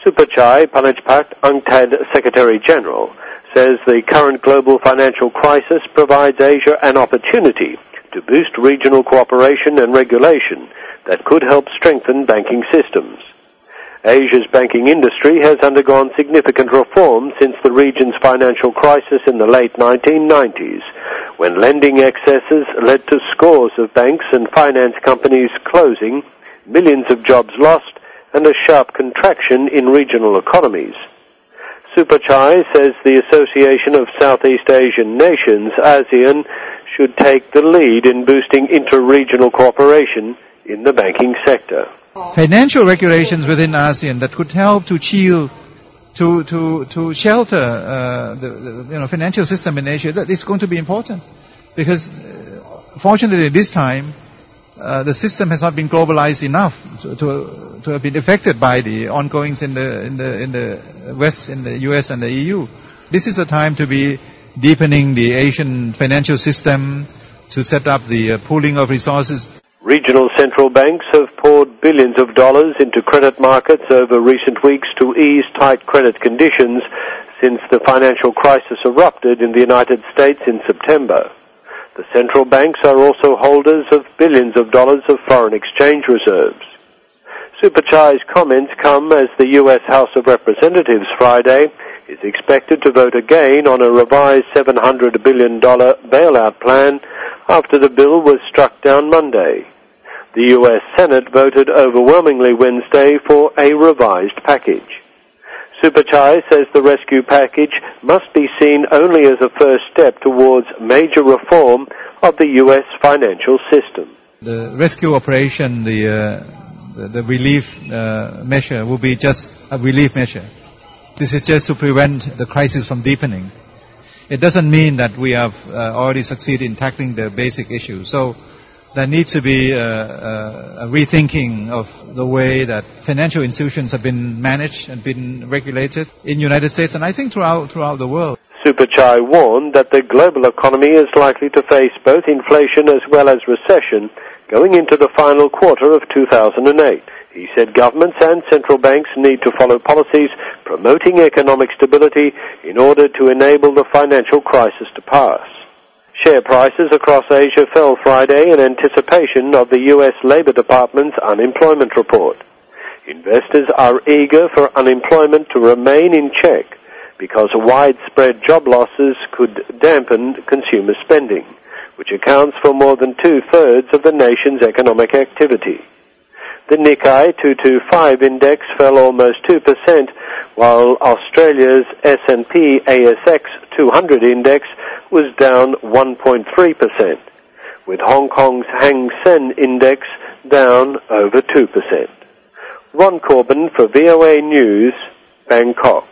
Supachai Palachpat UNCTAD Secretary General says the current global financial crisis provides Asia an opportunity to boost regional cooperation and regulation that could help strengthen banking systems. Asia's banking industry has undergone significant reform since the region's financial crisis in the late 1990s, when lending excesses led to scores of banks and finance companies closing, millions of jobs lost, and a sharp contraction in regional economies. Supachai says the Association of Southeast Asian Nations, ASEAN, should take the lead in boosting inter-regional cooperation in the banking sector. Financial regulations within ASEAN that could help to shield, to shelter the financial system in Asia, that is going to be important, because fortunately this time the system has not been globalized enough to have been affected by the ongoings in the West, in the US and the EU. This is a time to be deepening the Asian financial system, to set up the pooling of resources. Regional central banks have poured billions of dollars into credit markets over recent weeks to ease tight credit conditions since the financial crisis erupted in the United States in September. The central banks are also holders of billions of dollars of foreign exchange reserves. Supachai's comments come as the U.S. House of Representatives Friday is expected to vote again on a revised $700 billion bailout plan after the bill was struck down Monday. The U.S. Senate voted overwhelmingly Wednesday for a revised package. Supachai says the rescue package must be seen only as a first step towards major reform of the U.S. financial system. The rescue operation, the relief measure will be just a relief measure. This is just to prevent the crisis from deepening. It doesn't mean that we have already succeeded in tackling the basic issue. So there needs to be a rethinking of the way that financial institutions have been managed and been regulated in the United States, and I think throughout the world. Supachai warned that the global economy is likely to face both inflation as well as recession going into the final quarter of 2008. He said governments and central banks need to follow policies promoting economic stability in order to enable the financial crisis to pass. Share prices across Asia fell Friday in anticipation of the U.S. Labor Department's unemployment report. Investors are eager for unemployment to remain in check because widespread job losses could dampen consumer spending, which accounts for more than two-thirds of the nation's economic activity. The Nikkei 225 index fell almost 2%, while Australia's S&P ASX 200 index was down 1.3%, with Hong Kong's Hang Seng index down over 2%. Ron Corbin for VOA News, Bangkok.